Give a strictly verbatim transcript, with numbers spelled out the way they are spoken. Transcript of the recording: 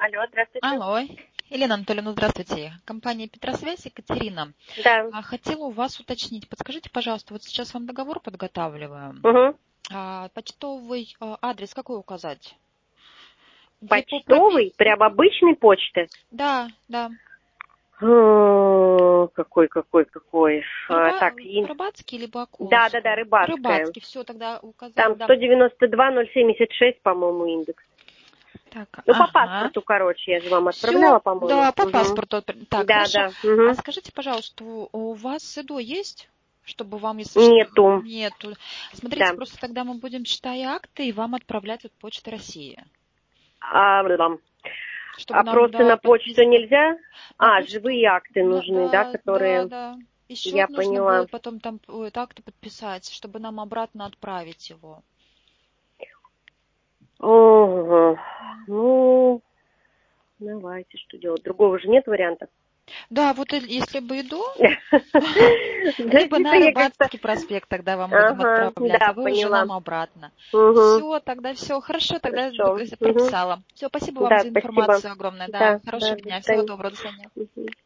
Алло, здравствуйте. Алло. Елена Анатольевна, здравствуйте. Компания Петросвязь, Екатерина. Да. А, Хотела у вас уточнить. Подскажите, пожалуйста, вот сейчас вам договор подготавливаем. Угу. А, Почтовый а, адрес какой указать? Где по Почтовый, прописке? прям обычной почты. Да, да. О, Какой, какой, какой. А, Рыба... Так, и... Рыбацкий либо да, да, Окуловский? да, рыбацкая. Рыбацкий, все, тогда указала, Там да. сто девяносто два ноль семьдесят шесть, по-моему, индекс. Так, Ну, по ага. паспорту, короче, я же вам отправляла, Все, по-моему. да, по Угу. паспорту. Так, Да, хорошо. да. А Угу. скажите, пожалуйста, у у вас СЭДО есть? Чтобы вам, если что, Нету. нету. Смотрите, Да. просто тогда мы будем, считая акты, и вам отправлять от Почты России. А, да. Чтобы А нам, просто да, на почту подписано. нельзя? На А, почту, живые акты на- нужны, да, да, да, которые... да. И Я счет нужно поняла. будет потом там ой, акты подписать, чтобы нам обратно отправить его. Ого. Ну, давайте, что делать? Другого же нет варианта. Да, вот и- если бы иду, Да, либо что-то на я как-то... Рыбацкий проспект тогда вам будем Ага, отправлять, а да, вы уже поняла. нам обратно. Угу, Все, тогда все, хорошо, тогда хорошо. Угу. прописала. Все, спасибо вам Да, за спасибо. информацию огромное, да, Да, да, хорошего до дня, всего свидания. доброго, до свидания. Мгм.